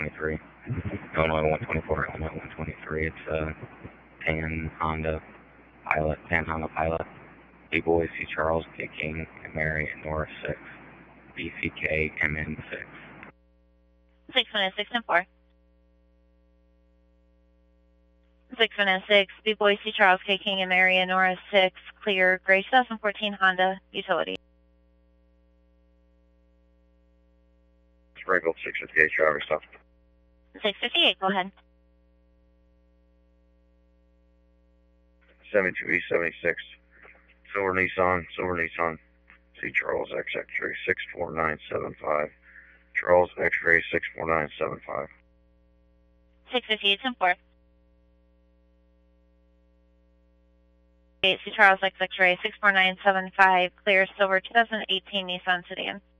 123. Illinois 124, Illinois 123. It's a Pan Honda Pilot, B-Boy, C. Charles, K. King, and Mary, and Norris 6, BCK, MN 6. 6-4. 6-6, B-Boy, C. Charles, K. King, and Mary, and Norris 6, clear, gray 2014 Honda Utility. Springfield 658, driver stop. 658, go ahead. 72E76, Silver Nissan, C. Charles X-Ray 64975, Charles X-Ray 64975. 658, 10-4. C. Charles X-Ray 64975, clear, silver 2018 Nissan sedan.